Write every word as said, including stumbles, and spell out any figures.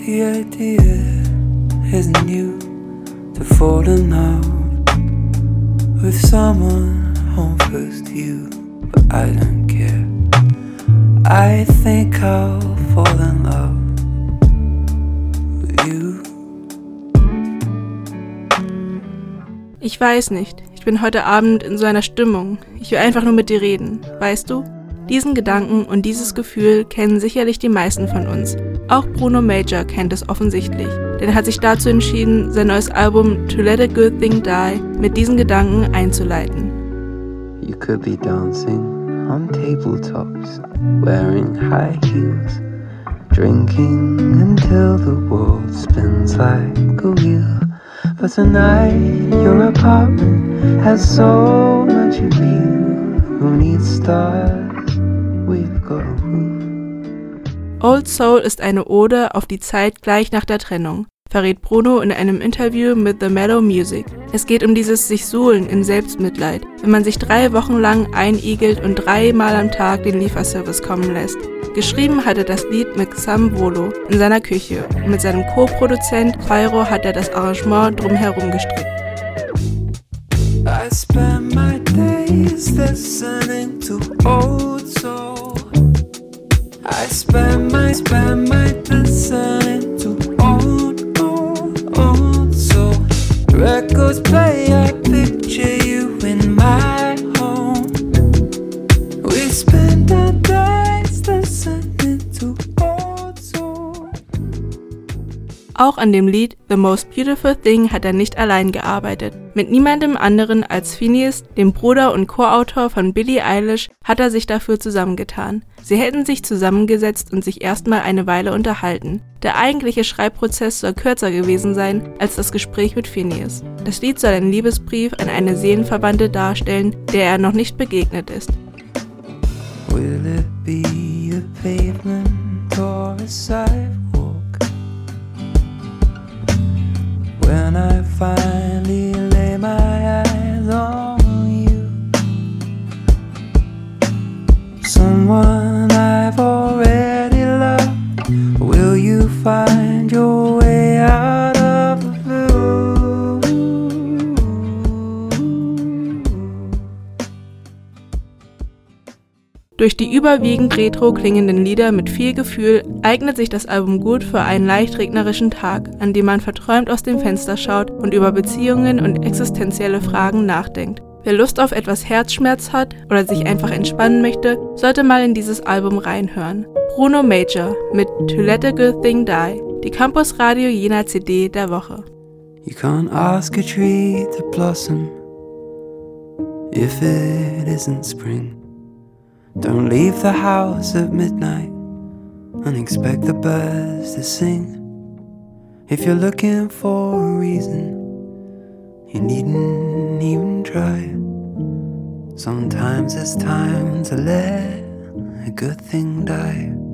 The idea isn't you to fall in love with someone on first view, but I don't care. I think I'll fall in love with you. Ich weiß nicht. Ich bin heute Abend in so einer Stimmung. Ich will einfach nur mit dir reden, weißt du? Diesen Gedanken und dieses Gefühl kennen sicherlich die meisten von uns. Auch Bruno Major kennt es offensichtlich, denn er hat sich dazu entschieden, sein neues Album To Let a Good Thing Die mit diesen Gedanken einzuleiten. You could be dancing on tabletops, wearing high heels, drinking until the world spins like a wheel. But tonight your apartment has so much of you. Who needs stars? We've got a roof. Old Soul ist eine Ode auf die Zeit gleich nach der Trennung, verrät Bruno in einem Interview mit The Mellow Music. Es geht um dieses sich suhlen im Selbstmitleid, wenn man sich drei Wochen lang einigelt und dreimal am Tag den Lieferservice kommen lässt. Geschrieben hat er das Lied mit Sam Volo in seiner Küche und mit seinem Co-Produzent Pyro hat er das Arrangement drumherum gestrickt. I spend my days listening to Old Soul. I spend my, spend my listening to old, old, old soul. Records play, I picture you in my home. We spend our days listening to old soul. Auch an dem Lied The Most Beautiful Thing hat er nicht allein gearbeitet. Mit niemandem anderen als Finneas, dem Bruder und Co-Autor von Billie Eilish, hat er sich dafür zusammengetan. Sie hätten sich zusammengesetzt und sich erstmal eine Weile unterhalten. Der eigentliche Schreibprozess soll kürzer gewesen sein als das Gespräch mit Finneas. Das Lied soll einen Liebesbrief an eine Seelenverwandte darstellen, der er noch nicht begegnet ist. Will it be a pavement or a sidewalk? When I finally lay my eyes on you, someone I've already loved, will you find your way out of the blue? Durch die überwiegend retro klingenden Lieder mit viel Gefühl eignet sich das Album gut für einen leicht regnerischen Tag, an dem man verträumt aus dem Fenster schaut und über Beziehungen und existenzielle Fragen nachdenkt. Wer Lust auf etwas Herzschmerz hat oder sich einfach entspannen möchte, sollte mal in dieses Album reinhören. Bruno Major mit To Let a Good Thing Die, die Campus Radio Jena C D der Woche. You can't ask a tree to blossom if it isn't spring. Don't leave the house at midnight and expect the birds to sing. If you're looking for a reason, you needn't even try. Sometimes it's time to let a good thing die.